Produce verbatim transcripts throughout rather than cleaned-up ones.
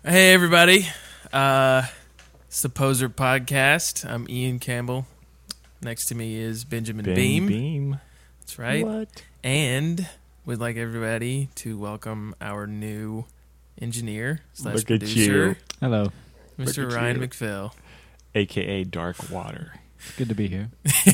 Hey, everybody. Uh, it's the Poser Podcast. I'm Ian Campbell. Next to me is Benjamin Ben Beam. Beam. That's right. What? And we'd like everybody to welcome our new engineer slash Look at producer, you. Hello. Mister Look at Ryan you. McPhail. A K A Dark Water. Good to be here.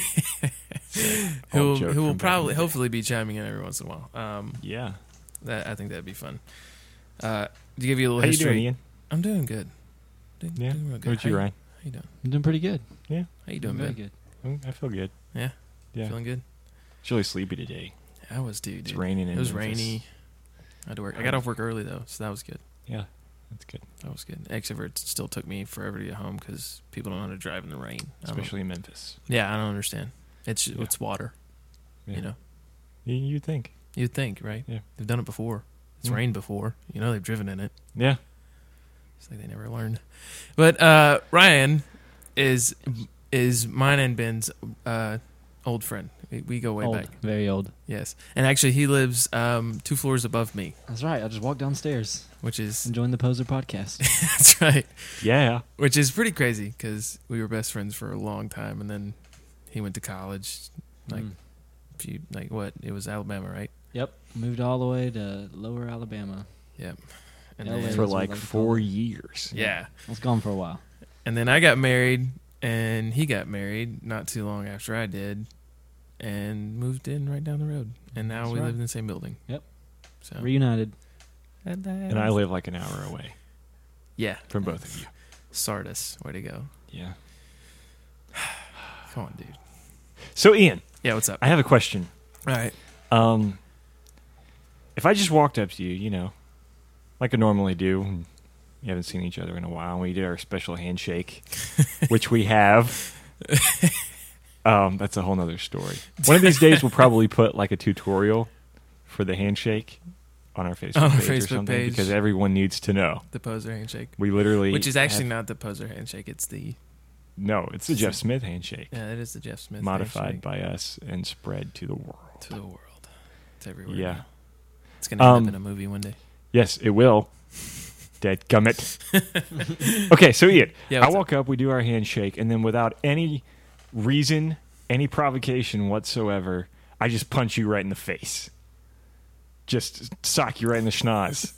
Who Old will, joke who will from back in probably, the day. hopefully, be chiming in every once in a while. Um, Yeah. that I think that'd be fun. Uh, to give you a little How you history, doing, Ian? I'm doing good. Doing, Yeah. doing real good. What about How you, Ryan? How you doing? I'm doing pretty good. Yeah. How you doing, Very Ben? good. Mm, I feel good. Yeah. Yeah. Feeling good. It's really sleepy today. I was, dude. It's dude. raining in It was Memphis. rainy. I had to work. I got off work early though, so that was good. Yeah. That's good. That was good. Except for it still took me forever to get home because people don't know how to drive in the rain. I don't- Especially in Memphis. yeah, I don't understand. It's Yeah. it's water. Yeah. You know, You, you'd think. you'd think, right? Yeah. They've done it before. It's Mm. rained before. You know, they've driven in it. Yeah. It's like they never learned. But uh, Ryan is is mine and Ben's uh, old friend. We, we go way old. back. Very old. Yes, and actually, he lives um, two floors above me, That's right. I just walked downstairs which is and joined the Poser Podcast. that's right. Yeah. Which is pretty crazy because we were best friends for a long time, and then he went to college. Like, Mm. if you like, what it was Alabama, right? Yep. Moved all the way to Lower Alabama. Yep. And L A. then, For That's what like they call four it. years. yeah, I was gone for a while. and then I got married, and he got married not too long after I did, and moved in right down the road, and now That's we right. live in the same building. Yep. So Reunited. and, And I live like an hour away yeah, from both of you. Sardis, way to go! Yeah. Come on, dude. So, Ian, Yeah, what's up? I have a question. All right. Um, if I just walked up to you, you know, like I normally do, and you haven't seen each other in a while, and we did our special handshake, which we have. Um, that's a whole nother story. One of these days, we'll probably put like a tutorial for the handshake on our Facebook On our page or Facebook something page. because everyone needs to know. The poser handshake, We literally, which is actually have- not the poser handshake. It's the no, it's the Jeff Smith handshake, yeah, it is the Jeff Smith modified handshake by us and spread to the world. to the world. It's everywhere. Yeah. now. It's gonna end Um, up in a movie one day. Yes, it will. Dead gummit. Okay, so Ian, Yeah, I what's up? walk up, we do our handshake, and then without any reason, any provocation whatsoever, I just punch you right in the face. Just sock you right in the schnoz.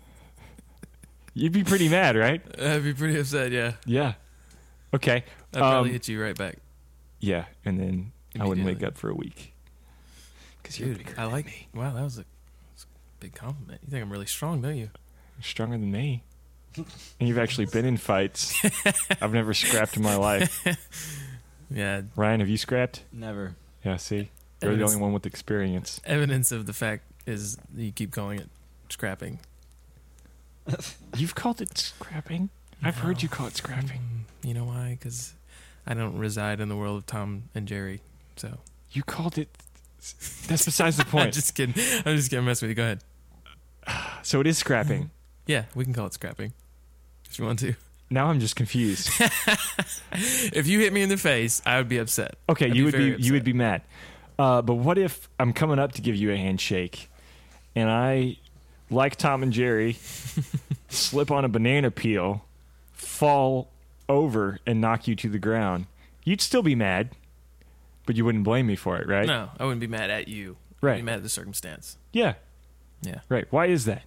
You'd be pretty mad, right? I'd be pretty upset. Yeah, Yeah. Okay. I'd probably Um, hit you right back. Yeah, and then I wouldn't wake Immediately. up for a week. Because you're Dude, bigger I than like. me. Wow, that was a, that's a big compliment. You think I'm really strong, don't you? You're stronger than me. And you've actually been in fights. I've never scrapped in my life. Yeah, Ryan, have you scrapped? Never. Yeah, see? You're the Evidence- only one with experience. evidence of the fact is you keep calling it scrapping. You've called it scrapping? I've heard No. you call it scrapping. Mm, You know why? Because I don't reside in the world of Tom and Jerry. So You called it... That's besides the I'm point. just kidding. I'm just kidding. Mess with you. Go ahead. So it is scrapping. Yeah, we can call it scrapping if you want to. Now I'm just confused. If you hit me in the face, I would be upset. Okay, I'd you be would be very you would upset. be mad. Uh, but what if I'm coming up to give you a handshake, and I, like Tom and Jerry, slip on a banana peel, fall over, and knock you to the ground? You'd still be mad, but you wouldn't blame me for it, right? No, I wouldn't be mad at you. I'd Right. be mad at the circumstance. Yeah. Yeah. Right. Why is that?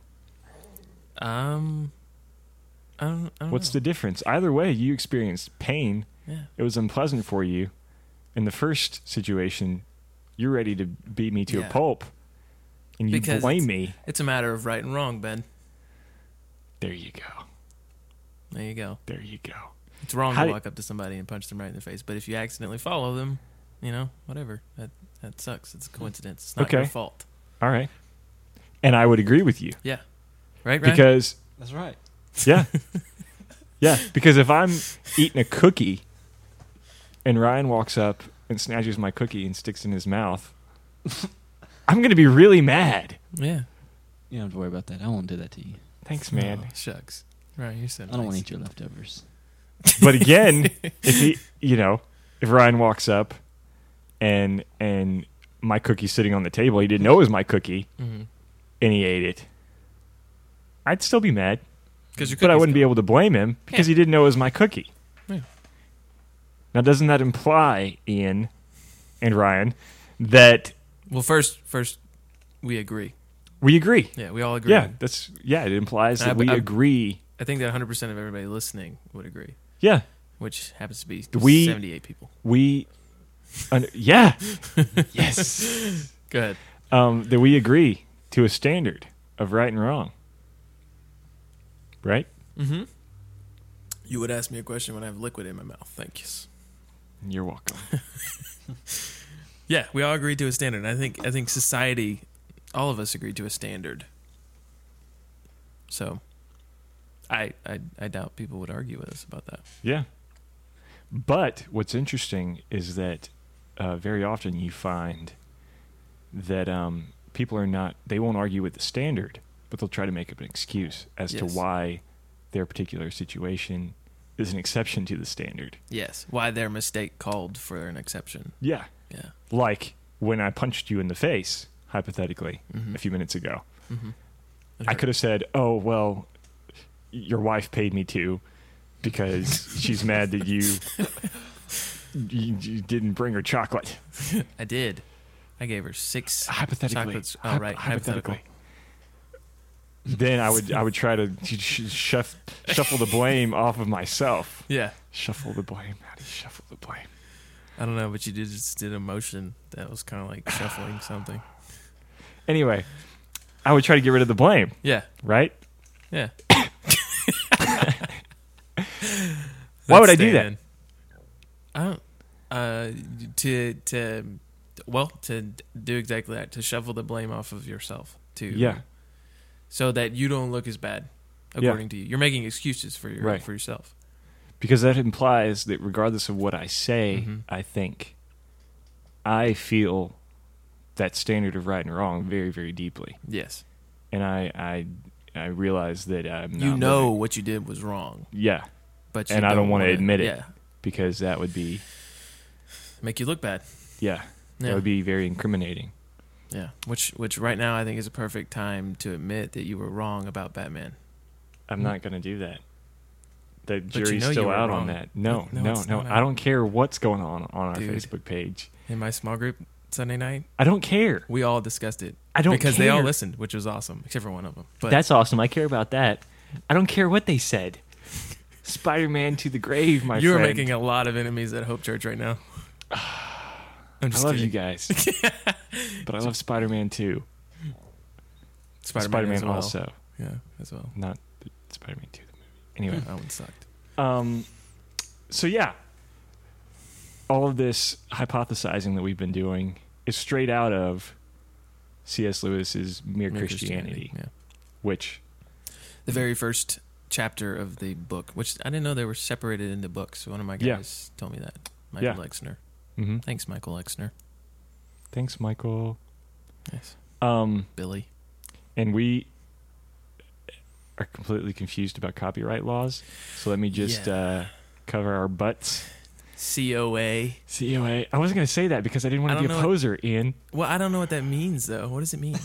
Um, I don't. I don't What's know. the difference? Either way, you experienced pain. Yeah. It was unpleasant for you. In the first situation, you're ready to beat me to Yeah. a pulp, and you Because blame me. It's a matter of right and wrong, Ben. There you go. There you go. There you go. It's wrong How to do- walk up to somebody and punch them right in the face, but if you accidentally follow them, you know, whatever. That that sucks. It's a coincidence. It's not Okay. your fault. All right. And I would agree with you Yeah. Right, right? because, That's right. yeah. yeah. Because if I'm eating a cookie and Ryan walks up and snatches my cookie and sticks it in his mouth, I'm going to be really mad. Yeah. You don't have to worry about that. I won't do that to you. Thanks, man. Oh, shucks. Right, you're so I don't want to nice. eat your leftovers. But again, if he, you know, if Ryan walks up and and my cookie's sitting on the table, he didn't know it was my cookie, Mhm. and he ate it, I'd still be mad 'Cause your but I cookie's wouldn't be gone. able to blame him because Yeah. he didn't know it was my cookie. Yeah. Now, doesn't that imply, Ian and Ryan, that Well, first, first we agree. we agree? Yeah, we all agree. Yeah, that's yeah. It implies that I- we I- agree. I think that one hundred percent of everybody listening would agree, Yeah, which happens to be We- seventy-eight people. we. un- yeah. Yes. Go ahead. Um, that we agree to a standard of right and wrong. Right? Mm-hmm. You would ask me a question when I have liquid in my mouth. Thank you. You're welcome. Yeah, we all agreed to a standard. And I think I think society, all of us agreed to a standard. So, I I, I doubt people would argue with us about that. Yeah. But what's interesting is that uh, very often you find that um, people are not, they won't argue with the standard, but they'll try to make up an excuse as to Yes. why their particular situation is an exception to the standard. Yes, why their mistake called for an exception. Yeah. Yeah. Like when I punched you in the face, hypothetically, Mhm. a few minutes ago. Mm-hmm. I could have said, "Oh well, your wife paid me to, because she's mad that you, you you didn't bring her chocolate." I did. I gave her six Hypothetically, chocolates. Oh, Hyp- right. hypothetically. Hypothetical. Then I would I would try to sh- shuff, shuffle the blame off of myself. Yeah. Shuffle the blame. How do you shuffle the blame? I don't know, but you did just did a motion that was kind of like shuffling something. Anyway, I would try to get rid of the blame. Yeah. Right? Yeah. Why would I Let's do stay that? in. I don't. Uh, to to well to do exactly that, to shuffle the blame off of yourself, to Yeah. so that you don't look as bad, according to you. You're making excuses for your Right. for yourself. Because that implies that regardless of what I say, Mhm. I think, I feel that standard of right and wrong very, very deeply. Yes, And I I, I realize that I'm not you know living- what you did was wrong, Yeah, but you and I don't want to wanna- admit it Yeah, because that would be, make you look bad. yeah, Yeah. that would be very incriminating. Yeah, which which right now I think is a perfect time to admit that you were wrong about Batman. I'm not going to do that. The But you jury's know you still were out wrong. on that. No, No, no, it's no. not I out. don't care what's going on on our Dude. Facebook page. In my small group Sunday night, I don't care. we all discussed it. I don't because they all care. listened, which was awesome, except for one of them. But That's awesome. I care about that. I don't care what they said. Spider-Man to the grave, my you are friend. making a lot of enemies at Hope Church right now. I'm I just love kidding. you guys, but I love Spider-Man too. Spider-Man, Spider-Man as well. also, Yeah, as well. not the Spider-Man two, the movie. Anyway, That one sucked. um, so yeah, all of this hypothesizing that we've been doing is straight out of C S. Lewis's Mere, Mere Christianity, Yeah. which The very first chapter of the book, which I didn't know they were separated into books. One of my Yeah. guys told me that. Michael Yeah. Exner. hmm Thanks, Michael Exner. Thanks, Michael. Yes. Um, Billy. and we are completely confused about copyright laws. So let me just Yeah. uh, cover our butts. C O A. C O A. I wasn't going to say that because I didn't want I to be don't a know what- poser, Ian. Well, I don't know what that means, though. What does it mean?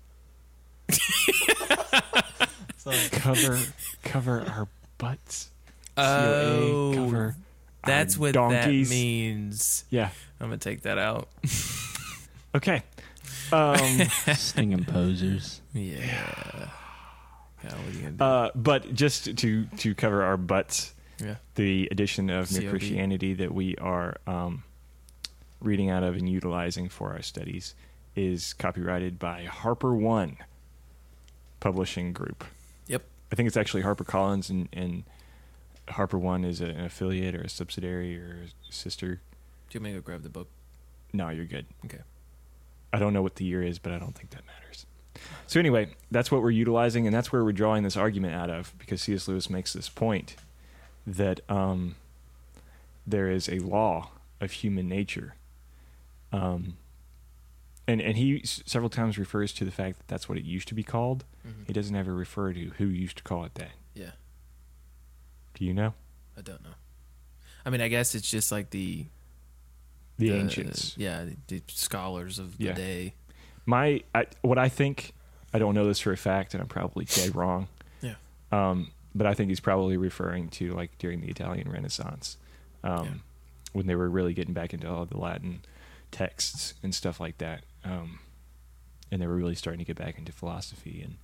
Cover, cover our butts. Oh, C O A. Cover. that's our what donkeys. that means. Yeah. I'm going to take that out. Okay. Um, Stinging posers. Yeah. Yeah, what are you going to do? uh, but just to to cover our butts, yeah. the edition of Mere C O B. Christianity that we are um, reading out of and utilizing for our studies is copyrighted by Harper One Publishing Group. Yep. I think it's actually HarperCollins, and, and Harper One is a, an affiliate or a subsidiary or a sister. Do you want me to go grab the book? No, you're good. Okay. I don't know what the year is, but I don't think that matters. So anyway, that's what we're utilizing, and that's where we're drawing this argument out of, because C S. Lewis makes this point that um, there is a law of human nature. Um, and, and he s- several times refers to the fact that that's what it used to be called. Mhm. He doesn't ever refer to who used to call it that. Yeah. Do you know? I don't know. I mean, I guess it's just like the The, ancients. Yeah, the, the scholars of the Yeah. day. My I, what I think, I don't know this for a fact, and I'm probably dead wrong. Yeah. Um, but I think he's probably referring to like during the Italian Renaissance, um, yeah. when they were really getting back into all the Latin texts and stuff like that, um, and they were really starting to get back into philosophy and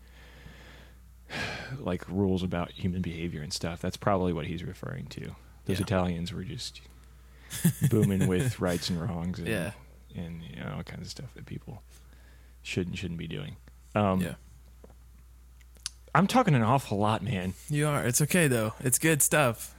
like rules about human behavior and stuff. That's probably what he's referring to. Those yeah. Italians were just booming with rights and wrongs and, yeah. and you know, all kinds of stuff that people should and shouldn't be doing. Um, yeah. I'm talking an awful lot, man. You are. It's okay, though. It's good stuff.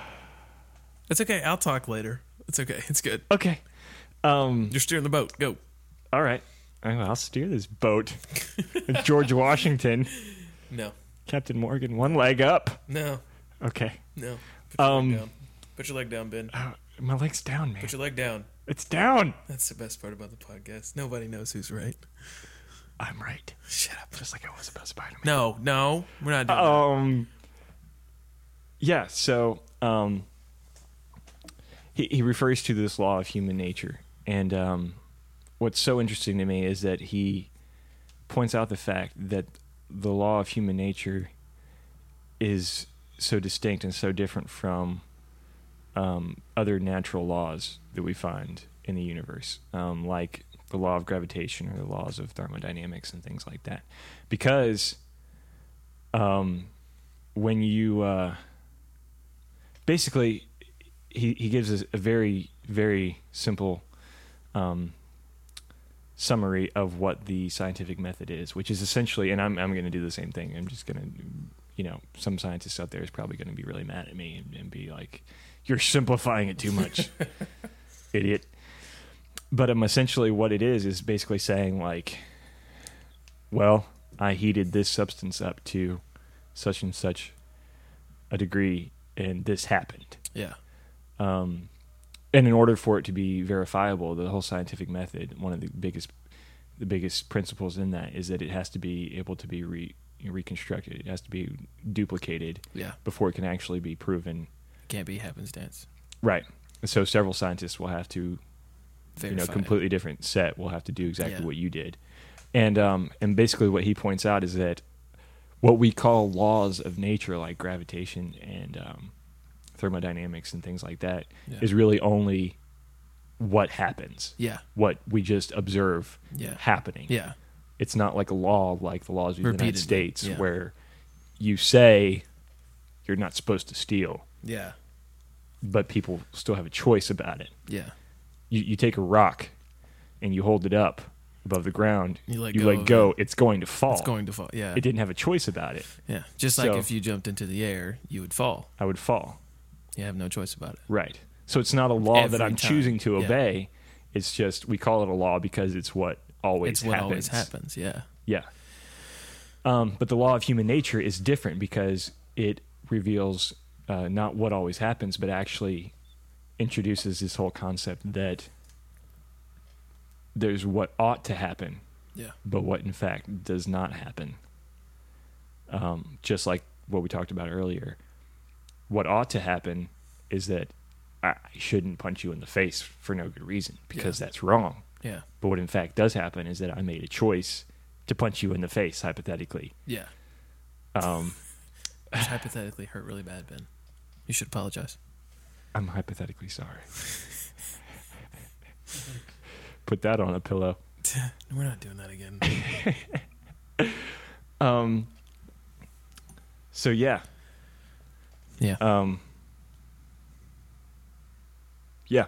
It's okay. I'll talk later. It's okay. It's good. Okay. Um, You're steering the boat. Go. All right. I'll steer this boat. George Washington. No. Captain Morgan, one leg up. No. Okay. No. Put your um, leg down. Put your leg down, Ben. Uh, my leg's down, man. Put your leg down. It's down. That's the best part about the podcast. Nobody knows who's right. I'm right. Shut up. Just like I was about Spider-Man. No, no. We're not doing um, that. Yeah, so um, he, he refers to this law of human nature. And um, what's so interesting to me is that he points out the fact that the law of human nature is so distinct and so different from um, other natural laws that we find in the universe, um, like the law of gravitation or the laws of thermodynamics and things like that. Because um, when you uh, basically, he, he gives us a very, very simple um, summary of what the scientific method is, which is essentially, and I'm I'm going to do the same thing. I'm just going to, you know, some scientists out there is probably going to be really mad at me and, and be like, "You're simplifying it too much, idiot." But um, essentially, what it is is basically saying like, well, I heated this substance up to such and such a degree, and this happened. Yeah. Um, and in order for it to be verifiable, the whole scientific method, one of the biggest, the biggest principles in that is that it has to be able to be re, reconstructed. It has to be duplicated. Yeah. Before it can actually be proven. It can't be happenstance. Right. So several scientists will have to, Verify you know, completely it. different set will have to do exactly yeah. what you did. And um, and basically what he points out is that what we call laws of nature, like gravitation and um, thermodynamics and things like that, yeah. is really only what happens. Yeah. What we just observe yeah. happening. Yeah. It's not like a law like the laws of the United States yeah. where you say you're not supposed to steal. Yeah. But people still have a choice about it. Yeah. You you take a rock and you hold it up above the ground. You let you go. let go. It. It's going to fall. It's going to fall. Yeah. It didn't have a choice about it. Yeah. Just so, like if you jumped into the air, you would fall. I would fall. You have no choice about it. Right. So it's not a law Every that I'm time. choosing to yeah. obey. It's just we call it a law because it's what always it's what happens. always happens. Yeah. Yeah. Um, but the law of human nature is different because it reveals uh, not what always happens, but actually introduces this whole concept that there's what ought to happen, yeah, but what in fact does not happen. Um, just like what we talked about earlier, what ought to happen is that I shouldn't punch you in the face for no good reason because yeah. that's wrong. Yeah. But what in fact does happen is that I made a choice to punch you in the face, hypothetically. Yeah. Um, Which hypothetically hurt really bad, Ben. You should apologize. I'm hypothetically sorry. Put that on a pillow. We're not doing that again. um. So yeah. Yeah. Um. Yeah.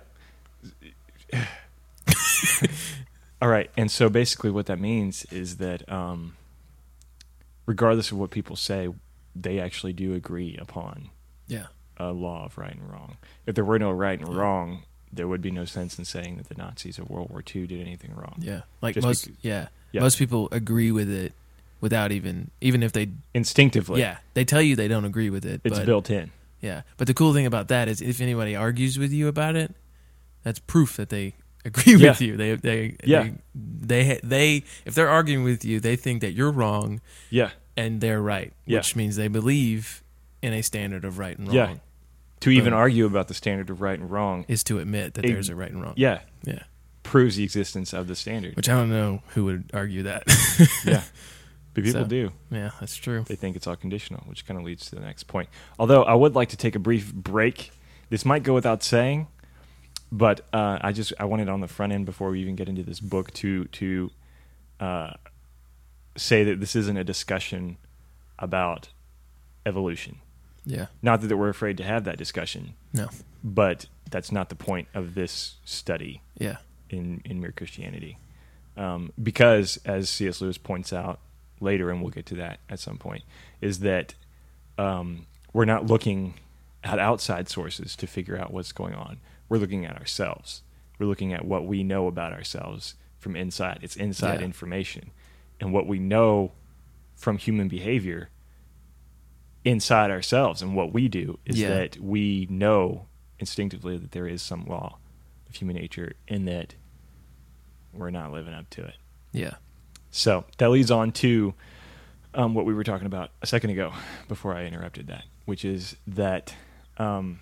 All right, and so basically what that means is that um, regardless of what people say, they actually do agree upon yeah. a law of right and wrong. If there were no right and wrong, there would be no sense in saying that the Nazis of World War Two did anything wrong. Yeah, like Just most, because, yeah. yeah, most people agree with it without even, even if they instinctively. Yeah, they tell you they don't agree with it. It's but, built in. Yeah, but the cool thing about that is, if anybody argues with you about it, that's proof that they agree yeah. with you. They, they, yeah. they, they, they, if they're arguing with you, they think that you're wrong. Yeah, and they're right, yeah. which means they believe in a standard of right and wrong. Yeah. To Boom. even argue about the standard of right and wrong is to admit that it, there's a right and wrong. Yeah, yeah, proves the existence of the standard. Which I don't know who would argue that. yeah, But people So- do. Yeah, that's true. They think it's all conditional, which kind of leads to the next point. Although I would like to take a brief break. This might go without saying, but uh, I just I wanted on the front end before we even get into this book to to uh, say that this isn't a discussion about evolution. Yeah. Not that we're afraid to have that discussion, No. but that's not the point of this study Yeah. in, in Mere Christianity. Um, because, as C S. Lewis points out later, and we'll get to that at some point, is that um, we're not looking at outside sources to figure out what's going on. We're looking at ourselves. We're looking at what we know about ourselves from inside. It's inside Yeah. information. And what we know from human behavior inside ourselves and what we do is Yeah. that we know instinctively that there is some law of human nature and that we're not living up to it. Yeah. So that leads on to um, what we were talking about a second ago before I interrupted that, which is that um,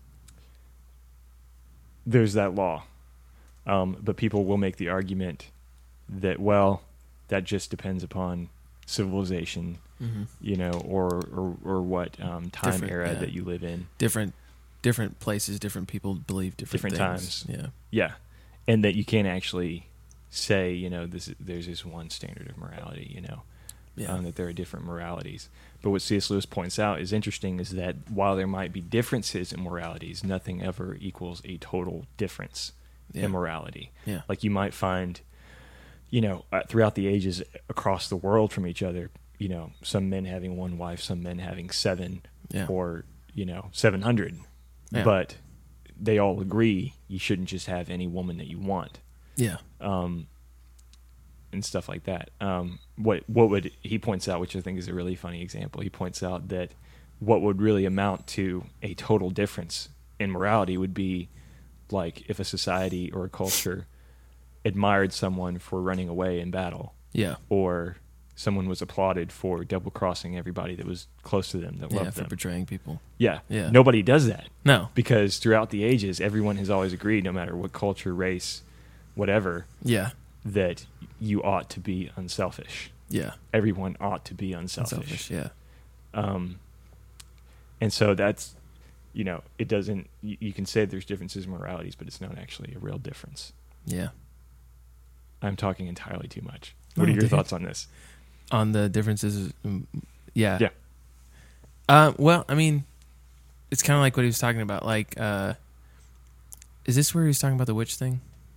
there's that law. Um, but people will make the argument that, well, that just depends upon civilization, Mm-hmm. you know, or or, or what um, time Different, era yeah. that you live in. Different, different places, different people believe different, Different things. times. Yeah. Yeah, and that you can't actually say, you know, this there's this one standard of morality, you know, Yeah. um, that there are different moralities. But what C S. Lewis points out is interesting is that while there might be differences in moralities, nothing ever equals a total difference Yeah. in morality. Yeah. Like you might find, you know, uh, throughout the ages across the world from each other, you know, some men having one wife, some men having seven, Yeah. or, you know, seven hundred. Yeah. But they all agree you shouldn't just have any woman that you want. Yeah. Um, and stuff like that. Um, what what would he points out, which I think is a really funny example. He points out that what would really amount to a total difference in morality would be like if a society or a culture admired someone for running away in battle, Yeah. or someone was applauded for double crossing everybody that was close to them that Yeah. loved For them. betraying people. Yeah, Yeah. nobody does that. No. Because throughout the ages, everyone has always agreed, no matter what culture, race, whatever, Yeah. that you ought to be unselfish. Yeah. Everyone ought to be unselfish. Unselfish. Yeah. Um, and so that's, you know, it doesn't, you, you can say there's differences in moralities, but it's not actually a real difference. Yeah. I'm talking entirely too much. No, What are your dude. thoughts on this? On the differences. um, Yeah. Yeah. Uh, well, I mean, it's kind of like what he was talking about. Like, uh, is this where he was talking about the witch thing?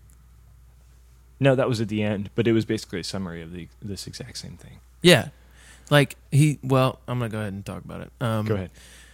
No, that was at the end, but it was basically a summary of the this exact same thing. Yeah. Like he. Well, I'm gonna go ahead and talk about it. Um, Go ahead.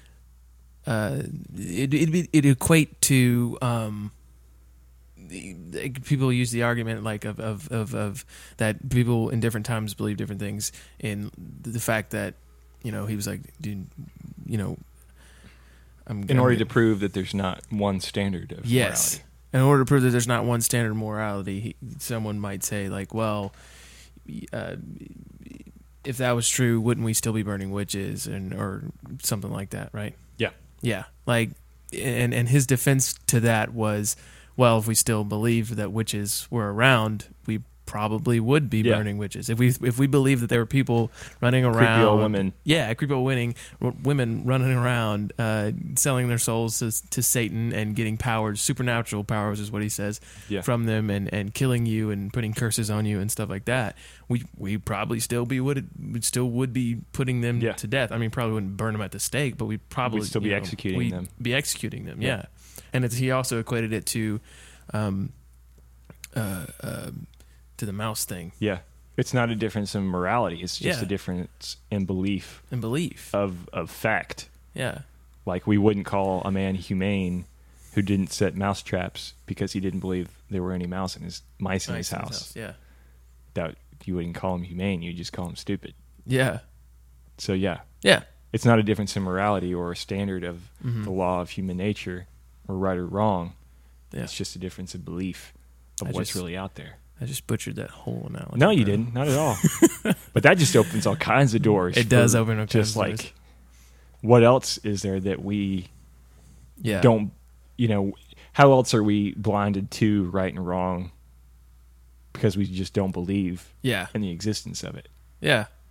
Uh, it it'd be, it'd equate to um, the- the- people use the argument like of, of of of that people in different times believe different things. In the fact that, you know, he was like, dude, you know, I'm In I'm order gonna- to prove that there's not one standard of Yes. morality. In order to prove that there's not one standard of morality, he, someone might say, like, well, uh, if that was true, wouldn't we still be burning witches and or something like that, right? Yeah. Yeah. Like, and and his defense to that was, well, if we still believed that witches were around, we probably would be Yeah. burning witches. If we if we believe that there were people running around, Creepy old women. yeah, creepy old winning, women running around, uh, selling their souls to, to Satan and getting powers, supernatural powers is what he says, Yeah. from them, and, and killing you and putting curses on you and stuff like that. We we probably still be would we still would be putting them Yeah. to death. I mean, probably wouldn't burn them at the stake, but we probably We'd still be you know, executing we'd them. Be executing them, yeah. Yeah. And it's, he also equated it to, um, uh, uh, to the mouse thing Yeah. It's not a difference in morality. It's just Yeah. a difference in belief and belief. of, of fact. yeah, Like we wouldn't call a man humane who didn't set mouse traps because he didn't believe there were any mouse in his mice in his Nice in house. Yeah, That you wouldn't call him humane. You just call him stupid. yeah, So yeah, yeah. it's not a difference in morality or a standard of Mhm. the law of human nature or right or wrong. Yeah. It's just a difference in belief of I what's just- really out there. I just butchered that whole analogy. No, you bro. didn't. Not at all. But that just opens all kinds of doors. It does for open all just kinds of like doors. what else is there that we Yeah. don't, you know, how else are we blinded to right and wrong because we just don't believe Yeah. in the existence of it? Yeah.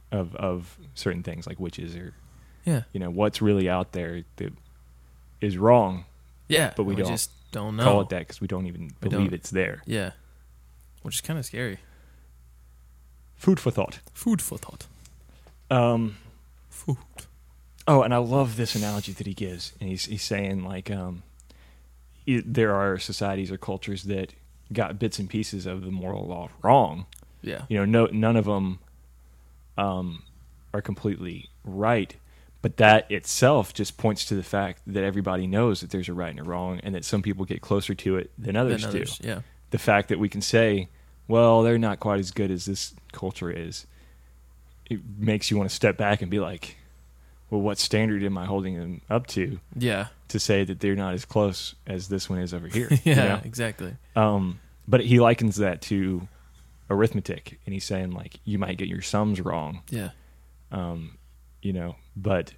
of of certain things like witches or Yeah. you know what's really out there that is wrong. Yeah. But we don't just don't know. Call it that because we don't even We believe don't. it's there. Yeah. Which is kind of scary. Food for thought. Food for thought. Um. Food. Oh, and I love this analogy that he gives, and he's he's saying like um, it, there are societies or cultures that got bits and pieces of the moral law wrong. Yeah. You know, no, none of them um, are completely right, but that itself just points to the fact that everybody knows that there's a right and a wrong, and that some people get closer to it than others, Than others, do. yeah. The fact that we can say, well, they're not quite as good as this culture is, it makes you want to step back and be like, well, what standard am I holding them up to Yeah. to say that they're not as close as this one is over here? Yeah, you know? exactly. Um, but he likens that to arithmetic, and he's saying like you might get your sums wrong, Yeah. um, you know, but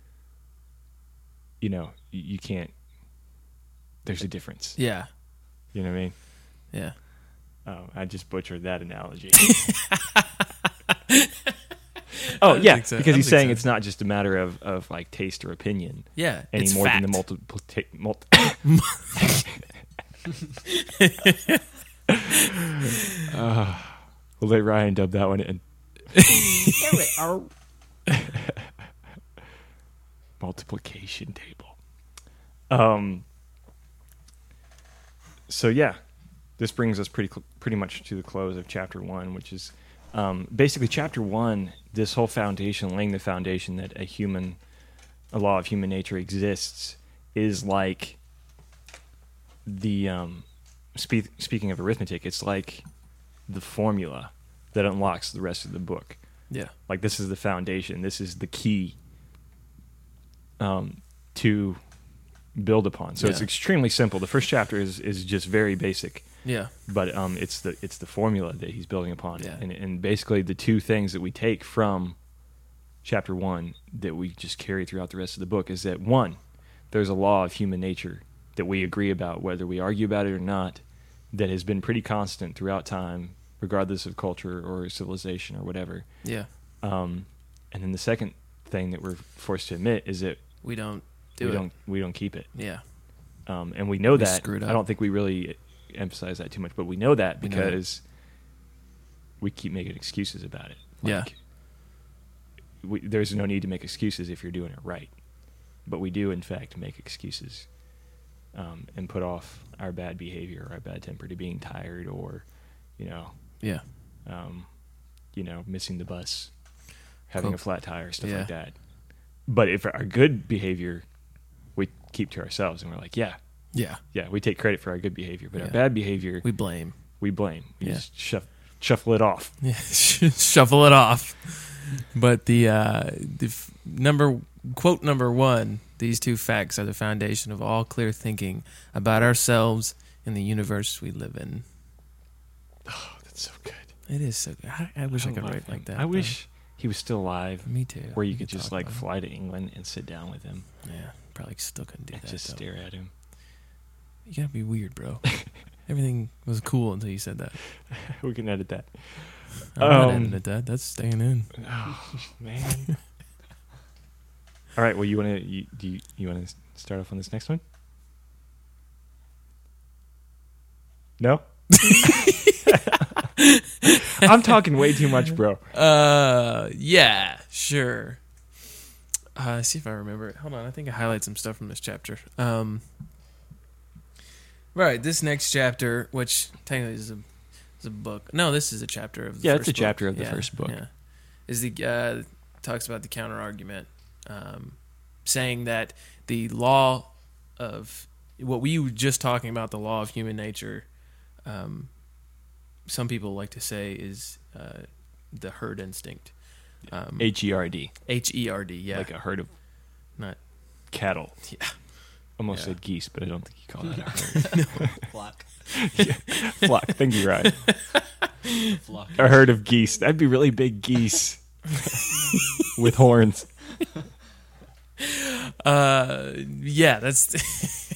you know you, you can't. There's a difference. Yeah. You know what I mean? Yeah. Oh, I just butchered that analogy. Oh don't yeah, think so. I because don't he's think saying so. it's not just a matter of, of like taste or opinion Yeah. any it's more fact. than the multiple. Ta- multi- uh, we'll let Ryan dub that one in. Multiplication table. Um. So yeah, this brings us pretty cl- pretty much to the close of chapter one, which is um, basically chapter one. This whole foundation, laying the foundation that a human, a law of human nature exists, is like the um, spe- speaking of arithmetic, it's like the formula that unlocks the rest of the book. Yeah. Like this is the foundation. This is the key um, to build upon. So Yeah. it's extremely simple. The first chapter is is just very basic, Yeah. but um, it's the it's the formula that he's building upon. Yeah. And and basically the two things that we take from chapter one that we just carry throughout the rest of the book is that one, there's a law of human nature that we agree about, whether we argue about it or not, that has been pretty constant throughout time, regardless of culture or civilization or whatever. Yeah. Um, and then the second thing that we're forced to admit is that We don't do we it. don't we don't keep it. Yeah. Um, and we know We that. screwed up. I don't think we really emphasize that too much, but we know that We know that. because we keep making excuses about it. Yeah. We, there's no need to make excuses if you're doing it right, but we do in fact make excuses um, and put off our bad behavior or our bad temper to being tired or, you know, Yeah. um, you know, missing the bus, having Cool. a flat tire, stuff Yeah. like that. But if our good behavior, we keep to ourselves and we're like, yeah, Yeah. yeah, we take credit for our good behavior, but our Yeah. bad behavior, We blame. we blame. We Yeah. just shuff, shuffle it off. Yeah. Shuffle it off. But the uh, the f- number quote number one: these two facts are the foundation of all clear thinking about ourselves and the universe we live in. Oh, that's so good. It is so good. I, I wish I, could love write him. like that. I though. wish he was still alive, Me too. where you We could just talk like about fly to England and sit down with him it. Yeah. Probably still couldn't do and that. just though. stare at him. You gotta be weird, bro. Everything was cool until you said that. We can edit that. I'm not Um, editing it, Dad. That's staying in. Oh man. All right. Well, you want to you, do you, you want to start off on this next one? No. I'm talking way too much, bro. Uh, yeah, sure. Uh, see if I remember it. Hold on, I think I highlighted some stuff from this chapter. Um, right, this next chapter, which technically is a is a book. No, this is a chapter of the Yeah, first it's a book. chapter of the Yeah, first book. Yeah, is the uh, talks about the counter argument, um, saying that the law of what we were just talking about, the law of human nature. Um, some people like to say is uh, the herd instinct. Um, H E R D. H E R D, yeah. Like a herd of Not cattle. Yeah. Almost Yeah. said geese, but I don't think you call that a herd. Flock. Flock. Thank you, Ryan. Flock. A herd of geese. That'd be really big geese with horns. uh, yeah, that's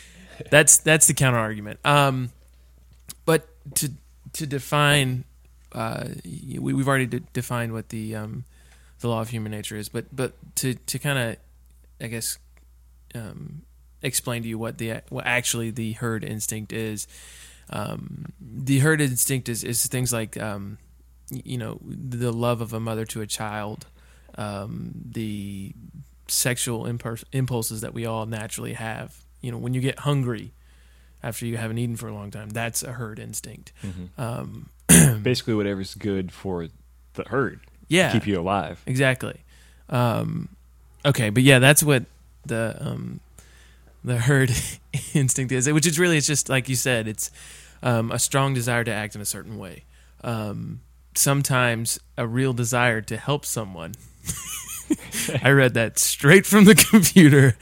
that's that's the counter argument. Um, but to to define uh, we, we've already de- defined what the um, the law of human nature is, but but to to kind of, I guess, um, explain to you what the what actually the herd instinct is. Um, the herd instinct is is things like um, you know, the love of a mother to a child, um, the sexual impulse, impulses that we all naturally have. You know, when you get hungry after you haven't eaten for a long time, that's a herd instinct. Mm-hmm. Um, Basically, whatever's good for the herd, yeah, keep you alive. Exactly. Um, okay, but yeah, that's what the um, the herd instinct is, which is really, it's just like you said, it's um, a strong desire to act in a certain way. Um, sometimes a real desire to help someone. I read that straight from the computer.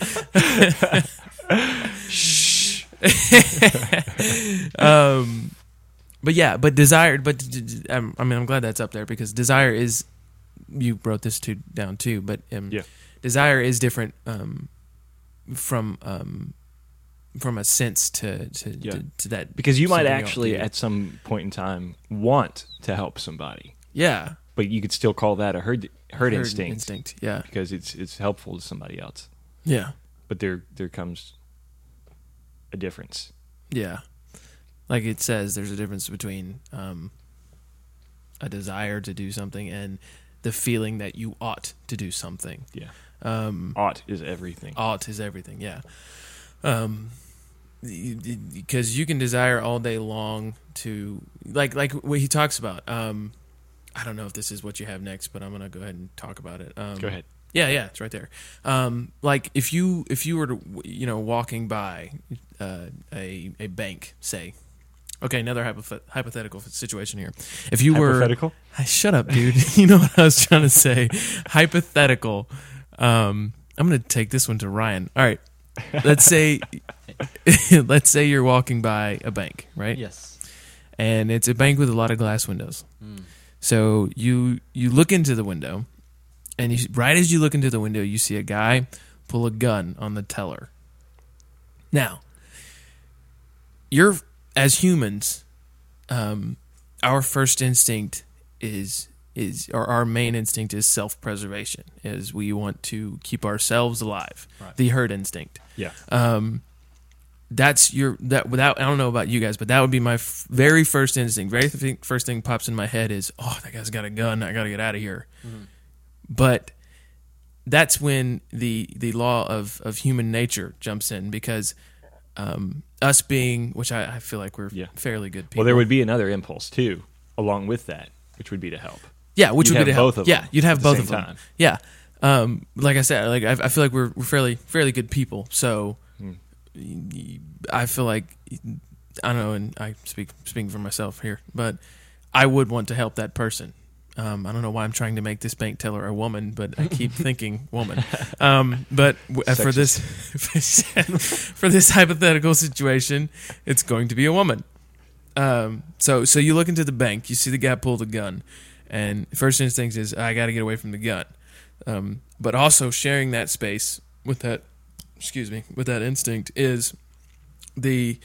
Shh. um, but yeah, but desire, but um, I mean, I'm glad that's up there because desire is, you wrote this too, down too, but um, Yeah. desire is different um, from um, from a sense to to, Yeah. to, to that. Because you might something actually, else. at some point in time, want to help somebody, yeah, but you could still call that a herd herd, herd instinct, instinct, yeah, because it's it's helpful to somebody else. yeah, But there there comes a difference. yeah. Like it says, there's a difference between um, a desire to do something and the feeling that you ought to do something. Yeah. Um, Ought is everything. ought is everything, yeah. Um, because you can desire all day long to, like like what he talks about. Um, I don't know if this is what you have next, but I'm gonna go ahead and talk about it. Um, Go ahead. Yeah, yeah, it's right there. Um, like if you if you were to, you know, walking by uh, a a bank, say. Okay, another hypothet- hypothetical situation here. If you were Hypothetical? Hey, shut up, dude. You know what I was trying to say. Hypothetical. Um, I'm going to take this one to Ryan. All right. Let's say let's say you're walking by a bank, right? Yes. And it's a bank with a lot of glass windows. Mm. So you you look into the window, and you, right as you look into the window, you see a guy pull a gun on the teller. Now, you're as humans, um, our first instinct is is or our main instinct is self-preservation. Is we want to keep ourselves alive. Right. The herd instinct. Yeah. Um, that's your that without I don't know about you guys, but that would be my f- very first instinct. Very th- first thing pops in my head is, oh, that guy's got a gun. I got to get out of here. Mm-hmm. But that's when the the law of of human nature jumps in because. Um, us being, which I, I feel like we're Yeah. fairly good people. Well, there would be another impulse too, along with that, which would be to help. yeah, which you'd would be have to help. both of yeah, them you'd have at the both same of them. time. Yeah, um, like I said, like I, I feel like we're we're fairly fairly good people. So Hmm. I feel like I don't know, and I speak speaking for myself here, but I would want to help that person. Um, I don't know why I'm trying to make this bank teller a woman, but I keep thinking woman. Um, but w- for this for this hypothetical situation, it's going to be a woman. Um, so so you look into the bank, you see the guy pull the gun, and first instinct is I got to get away from the gun. Um, but also sharing that space with that, excuse me, with that instinct is the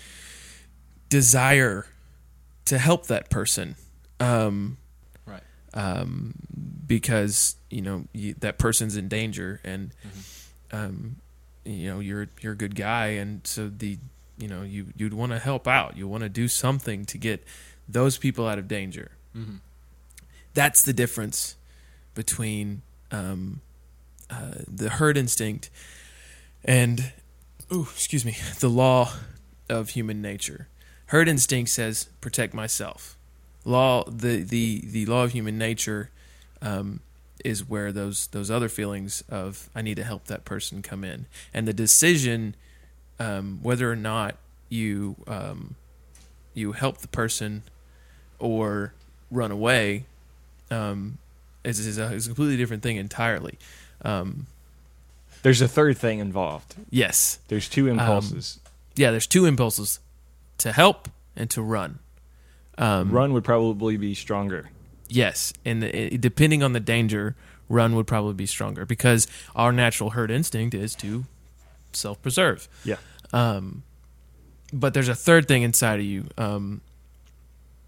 desire to help that person. Um, Right. um, because you know you, that person's in danger, and Mm-hmm. um, you know you're you're a good guy, and so the you know you you'd want to help out. You want to do something to get those people out of danger. Mm-hmm. That's the difference between um, uh, the herd instinct and oh, excuse me, the law of human nature. Herd instinct says protect myself. Law the, the, the law of human nature um, is where those those other feelings of I need to help that person come in, and the decision um, whether or not you um, you help the person or run away um, is is a, is a completely different thing entirely. Um, There's a third thing involved. yes, There's two impulses. yeah. There's two impulses: to help and to run. Um, Run would probably be stronger. Yes, and the, it, depending on the danger, run would probably be stronger because our natural herd instinct is to self-preserve. Yeah. Um, but there's a third thing inside of you. Um,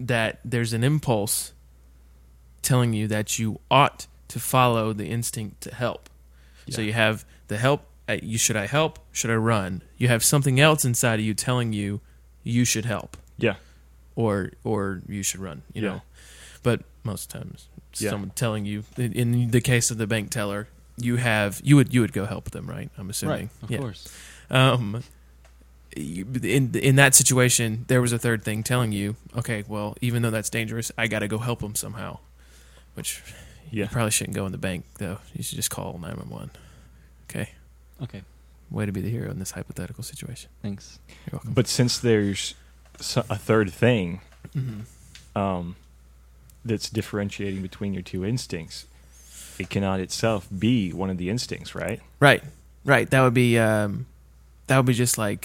that there's an impulse telling you that you ought to follow the instinct to help. Yeah. So you have the help. Uh, you should I help? Should I run? You have something else inside of you telling you you should help, Yeah. or or you should run. You Yeah. know, but most times it's Yeah. someone telling you. In, in the case of the bank teller, you have you would you would go help them, right? I'm assuming. Right, of Yeah. course. Um, in in that situation, there was a third thing telling you, okay, well, even though that's dangerous, I got to go help them somehow. Which Yeah. you probably shouldn't go in the bank, though. You should just call nine one one. Okay. Okay, Way to be the hero in this hypothetical situation. thanks. You're welcome. But since there's so- a third thing Mm-hmm. um, that's differentiating between your two instincts, it cannot itself be one of the instincts, right? Right, right. That would be um, that would be just like.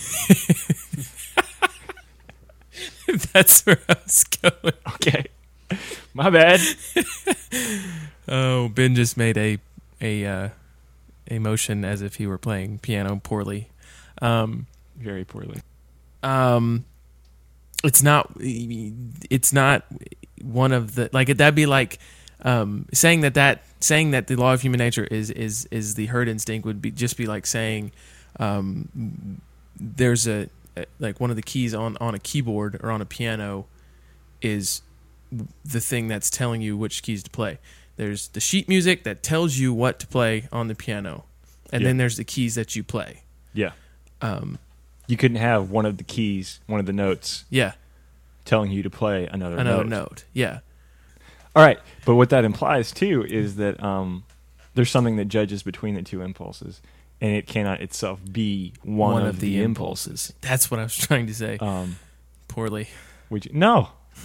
That's where I was going. Okay. My bad. Oh, Ben just made a a uh, a motion as if he were playing piano poorly. Um, Very poorly. um, it's not. It's not one of the like. That'd be like um, saying that that saying that the law of human nature is is is the herd instinct would be just be like saying um, there's a like one of the keys on on a keyboard or on a piano is the thing that's telling you which keys to play. There's the sheet music that tells you what to play on the piano, and Yeah. then there's the keys that you play. Yeah. Um, You couldn't have one of the keys, one of the notes, yeah, telling you to play another, another note. note. Yeah, All right. But what that implies, too, is that um, there's something that judges between the two impulses, and it cannot itself be one, of, the, impulses. That's what I was trying to say. Um, Poorly. would you, no.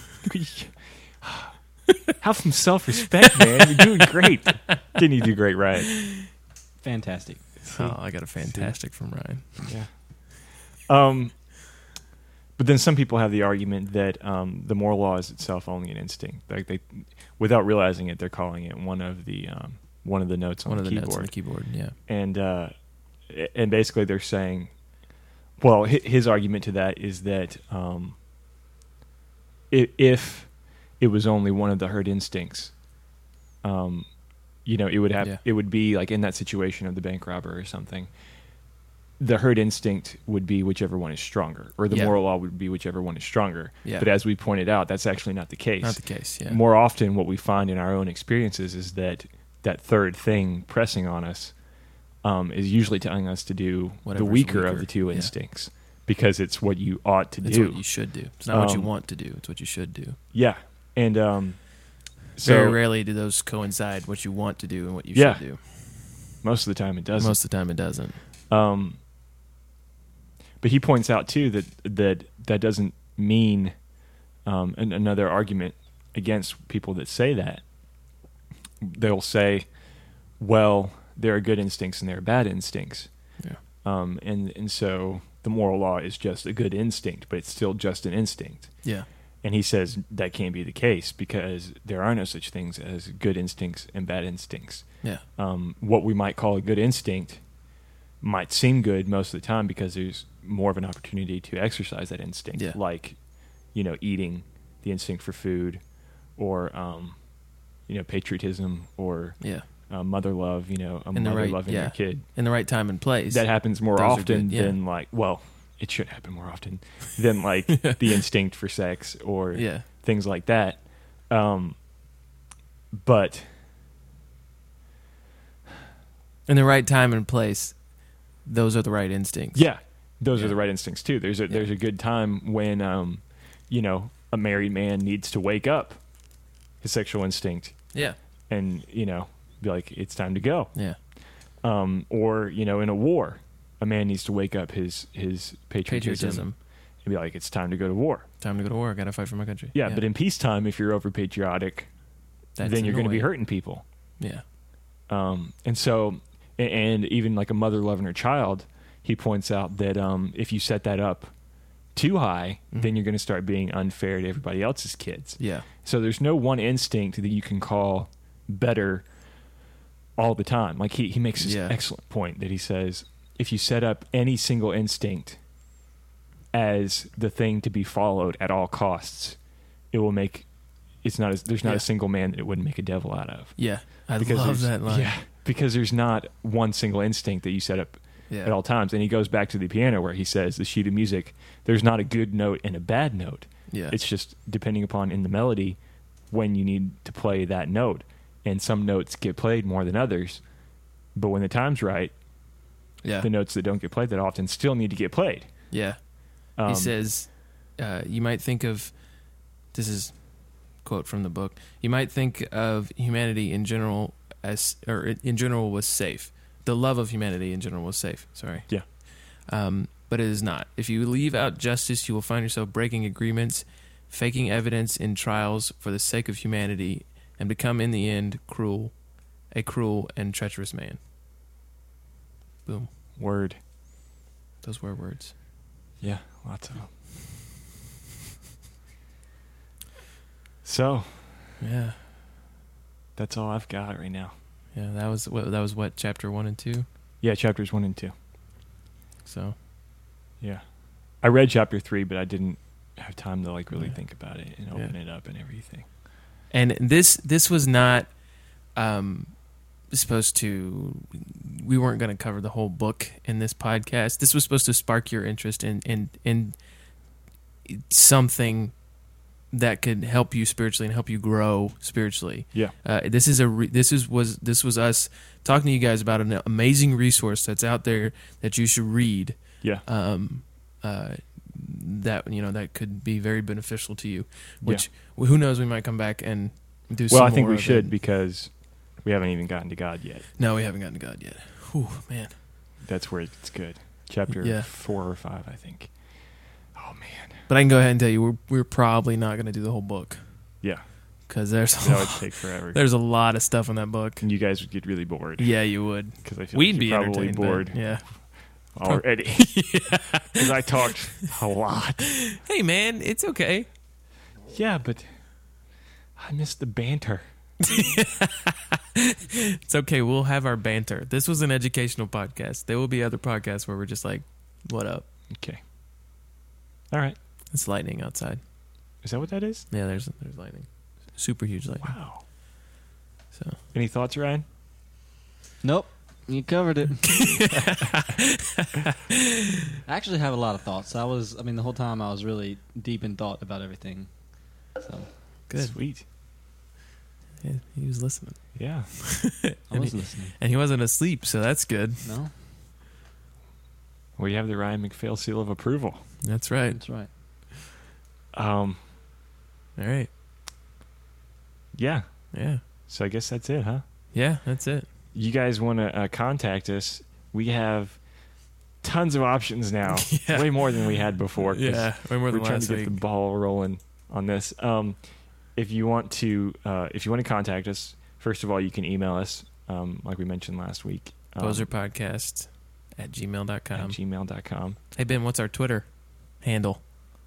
Have some self-respect, man. You're doing great. Didn't you do great, Ryan? Fantastic. Oh, I got a fantastic from Ryan. Yeah. Um, but then some people have the argument that um, the moral law is itself only an instinct. Like they, without realizing it, they're calling it one of the um, one of the notes on One of the the keyboard. notes on the keyboard. Yeah. And uh, and basically they're saying, well, hi- his argument to that is that um, i- if it was only one of the herd instincts, um, you know, it would have Yeah. it would be like in that situation of the bank robber or something. The herd instinct would be whichever one is stronger, or the Yeah. moral law would be whichever one is stronger. Yeah. But as we pointed out, that's actually not the case. Not the case. Yeah. More often, what we find in our own experiences is that that third thing pressing on us um, is usually telling us to do the Whatever's weaker, weaker, of the two yeah. instincts because it's what you ought to It's do. what you should do. It's not what you Um, want to do. It's what you should do. Yeah, and um, so Very rarely do those coincide. What you want to do and what you Yeah. should do. most of the time it doesn't. Most of the time, it doesn't. Um, but he points out too that that that doesn't mean um, an, another argument against people that say that. They'll say, "Well, there are good instincts and there are bad instincts," Yeah. um, and and so the moral law is just a good instinct, but it's still just an instinct. Yeah. And he says that can't be the case because there are no such things as good instincts and bad instincts. Yeah. Um, what we might call a good instinct might seem good most of the time because there's more of an opportunity to exercise that instinct, Yeah. like, you know, eating, the instinct for food, or, um, you know, patriotism, or Yeah. uh, mother love, you know, a In the mother right- loving yeah. their kid. In the right time and place. That happens more Those are often good, yeah. than, like, well, it should happen more often than, like, the instinct for sex or yeah. things like that. Um, but In the right time and place, those are the right instincts. yeah, those Yeah. are the right instincts too. There's a Yeah. there's a good time when um, you know, a married man needs to wake up his sexual instinct Yeah. and, you know, be like, it's time to go. Yeah. Um, or, you know, in a war, a man needs to wake up his his patriotism, Patriotism. and be like, it's time to go to war. Time to go to war. Got to fight for my country. Yeah, but in peacetime, if you're over patriotic, That's then you're going to be annoying. hurting people. Yeah. Um, and so, a- and even like a mother loving her child, he points out that um, if you set that up too high, Mhm. then you're going to start being unfair to everybody else's kids. Yeah. So there's no one instinct that you can call better all the time. Like he, he makes this Yeah. excellent point that he says, if you set up any single instinct as the thing to be followed at all costs, it will make. It's not. A, there's not Yeah. a single man that it wouldn't make a devil out of. Yeah, I Because love there's- that line. Yeah, because there's not one single instinct that you set up Yeah. at all times. And he goes back to the piano where he says the sheet of music. There's not a good note and a bad note. Yeah. It's just depending upon in the melody when you need to play that note. And some notes get played more than others. But when the time's right, yeah. the notes that don't get played that often still need to get played. Yeah. Um, He says, uh, you might think of, this is a quote from the book, you might think of humanity in general as, or in general was safe. The love of humanity in general was safe. Sorry. Yeah. Um, but it is not. If you leave out justice, you will find yourself breaking agreements, faking evidence in trials for the sake of humanity, and become in the end cruel, a cruel and treacherous man. Boom. Word. Those were words. Yeah, lots of them. So, Yeah. that's all I've got right now. Yeah, that was what that was what chapter one and two. Yeah, chapters one and two. So Yeah. I read chapter three, but I didn't have time to like really Yeah. think about it and Yeah. open it up and everything. and this this was not um supposed to we weren't going to cover the whole book in this podcast. This was supposed to spark your interest in in in something that could help you spiritually and help you grow spiritually. Yeah. Uh, this is a re- this is was this was us talking to you guys about an amazing resource that's out there that you should read. Yeah. Um, uh, that you know that could be very beneficial to you. Which who knows, we might come back and do. Well, some I think more we of should it. because we haven't even gotten to God yet. No, we haven't gotten to God yet. Whew, man. That's where it's good. Chapter Yeah. four or five, I think. Oh man. But I can go ahead and tell you, we're we're probably not going to do the whole book Yeah. because there's a That would lot, take forever. there's a lot of stuff in that book. And you guys would get really bored. Yeah, you would. Because I feel We'd like be you're probably entertained, but- bored Yeah. already. Because I talked a lot. Hey, man, it's okay. Yeah, but I miss the banter. It's okay. We'll have our banter. This was an educational podcast. There will be other podcasts where we're just like, "What up?" Okay. All right. It's lightning outside. Is that what that is? Yeah, there's there's lightning. Super huge lightning. Wow. So Any thoughts, Ryan? Nope. You covered it. I actually have a lot of thoughts. I was, I mean, the whole time I was really deep in thought about everything. So good. Sweet. Yeah, he was listening, Yeah. I And was he- listening. and he wasn't asleep, so that's good. No, We have the Ryan McPhail seal of approval. That's right. that's right. Um. All right. Yeah. Yeah. So I guess that's it, huh? Yeah, that's it. You guys want to uh, contact us? We have tons of options now. Yeah. Way more than we had before. 'cause Yeah, way more we're than trying last to get week. the ball rolling on this. Um, if you want to, uh, if you want to contact us, first of all, you can email us, um, like we mentioned last week. Um, Poser Podcast at gmail dot at com. gmail dot com. Hey, Ben, what's our Twitter handle?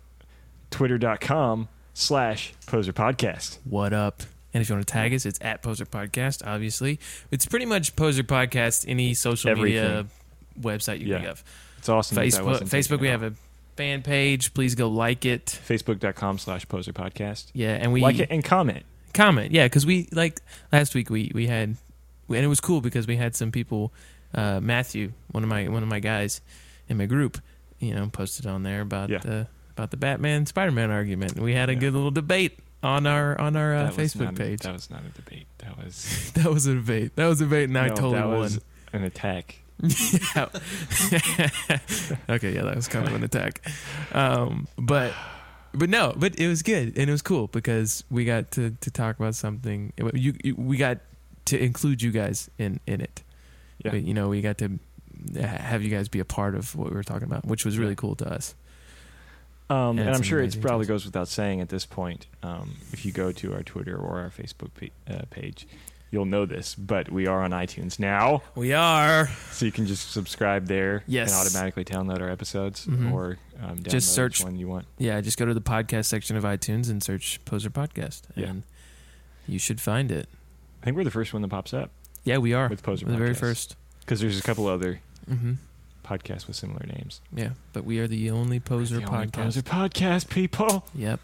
Twitter.com slash Poser Podcast. What up? And if you want to tag us, it's at Poser Podcast, obviously. It's pretty much Poser Podcast, any social media website you Yeah. think of. It's awesome. that that Facebook, wasn't Facebook taken we out. have a fan page. Please go like it. Facebook.com slash Poser Podcast. Yeah, and we Like it and comment. comment. Yeah, because we, like, last week we, we had, and it was cool because we had some people, uh, Matthew, one of my one of my guys in my group, you know, posted on there about Yeah. the about the Batman Spider-Man argument. And we had a Yeah. good little debate on our on our uh, That was Facebook not a- page. that was not a debate. That was That was a debate. That was a debate, and I no, totally that won. was an attack. Yeah. Okay, yeah, that was kind of an attack. Um, but but no, but it was good and it was cool because we got to, to talk about something. You, you we got to include you guys in in it. Yeah. We- you know, we got to have you guys be a part of what we were talking about, which was really Yeah. cool to us. Um, Yeah, and it's I'm sure it amazing probably to- goes without saying at this point, um, if you go to our Twitter or our Facebook pa- uh, page, you'll know this, but we are on iTunes now, We are so you can just subscribe there Yes. and automatically download our episodes Mhm. or um, download Just search- which one you want. yeah. Just go to the podcast section of iTunes and search Poser Podcast, Yeah. and you should find it. I think we're the first one that pops up Yeah, we are. with Poser We're the very Podcast. first. Because there's a couple other Mm-hmm. podcasts with similar names. Yeah, but we are the only Poser The only podcast. Poser Podcast, people. Yep.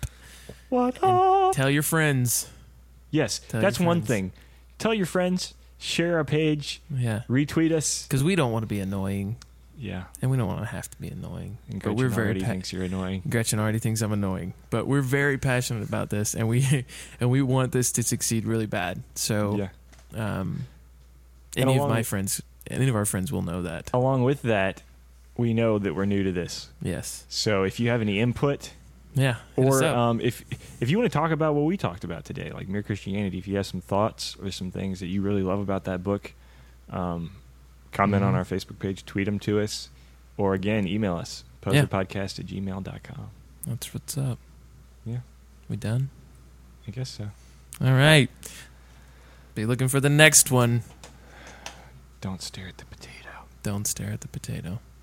What And up? tell your friends. Yes, Tell that's your one friends. thing. Tell your friends, share our page, Yeah. retweet us. Because we don't want to be annoying. Yeah. And we don't want to have to be annoying. And but Gretchen we're very already pa- thinks you're annoying. Gretchen already thinks I'm annoying. But we're very passionate about this, and we and we want this to succeed really bad. So Yeah. um, And any of along- my friends, any of our friends will know that. Along with that, we know that we're new to this. Yes. So if you have any input, Yeah. hit us or up. um, if if you want to talk about what we talked about today, like Mere Christianity, if you have some thoughts or some things that you really love about that book, um, comment Mhm. on our Facebook page, tweet them to us, or again, email us, Yeah. poserpodcast at gmail dot com. That's what's up. Yeah. We done? I guess so. All right. Be looking for the next one. Don't stare at the potato. Don't stare at the potato.